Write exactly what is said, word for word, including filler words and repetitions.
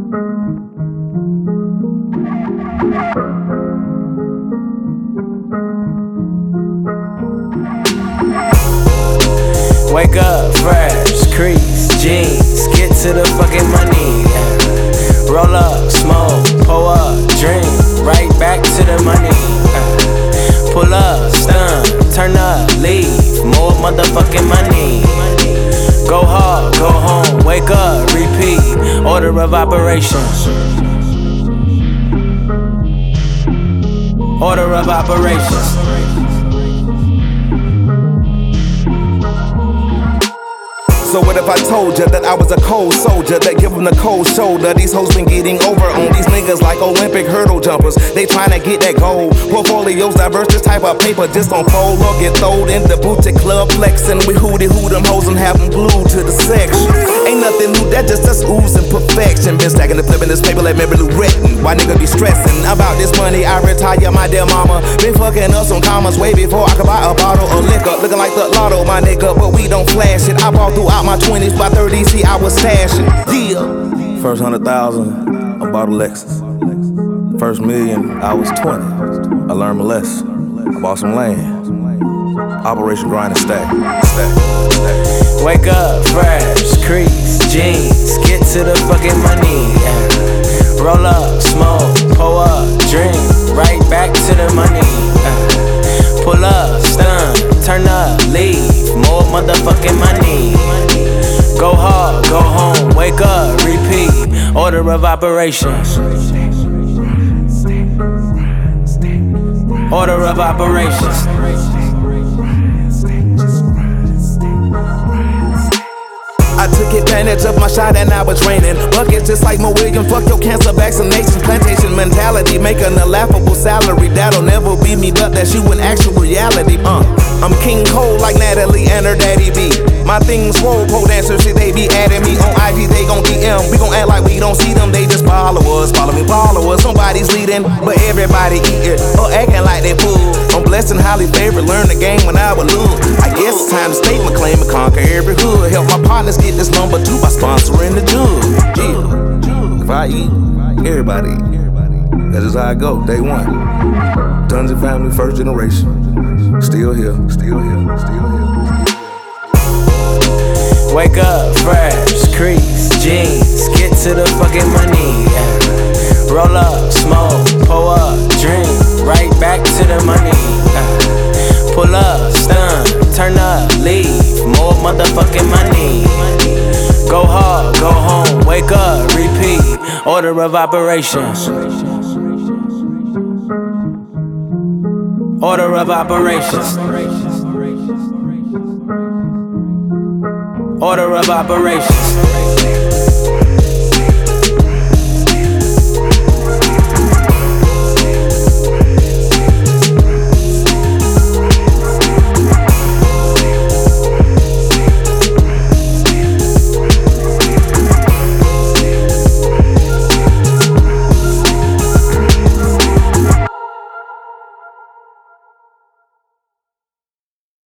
Wake up, fresh, crease, jeans, get to the fucking money. Roll up, smoke, pour up, drink, right back to the money. Pull up, stun, turn up, leave, more motherfucking money. Go hard, go home, wake up, repeat, order of operations. Order of operations. So what if I told ya that I was a cold soldier that give them the cold shoulder? These hoes been getting over on these niggas like Olympic hurdle jumpers. They tryna get that gold. Portfolios diverse, this type of paper just don't fold or get throwed in the boutique club flexing. We hootie hoo them hoes and have them glued to the section. Ain't nothing new, that just us oozing perfection. Been stacking and flipping this paper like Mary Lou Retton. Why nigga be stressing about this money? I retire my dear mama. Been fucking up some commas way before I could buy a bottle of liquor. Looking like the lotto, my nigga, but we don't flash it. I bought throughout my twenties, by thirty, see I was stashing. Yeah. First hundred thousand, I bought a Lexus. First million, I was twenty. I learned my lesson. I bought some land. Operation grind and stack. Stack. Stack. Wake up, fresh, crease, jeans, get to the fucking money. Roll up, smoke, pour up, drink, right back to the money. Pull up, stun, turn up, leave, more motherfucking money. Go hard, go home, wake up, repeat, order of operations. Order of operations. I took advantage of my shot and I was raining buckets just like Mo Williams. Fuck your cancer vaccination. Plantation mentality, making a laughable salary. That'll never be me, but that's you in actual reality. Uh, I'm King Cole like Natalie and her daddy B. My things swole, pole dancers, shit, they be adding me on I G, they gon' D M. We gon' act like we don't see them, they just follow us. Follow me, follow us. Somebody's leading, but everybody eating or acting like they fool. I'm blessed and highly favored, learn the game when I was little. I guess it's time to state my claim and conquer every hood. Help my partners get this number two by sponsoring the jug. Yeah. If I eat, everybody eat. That's just how I go, day one. Dungeon family, first generation. Still here, still here, still here. Wake up, fresh, crease, jeans, get to the fucking money. Roll up, smoke, pour up, drink, right back to the money. Pull up, stun, turn up, leave, more motherfucking money. Go hard, go home, wake up, repeat, order of operations. Order of operations. Order of operations.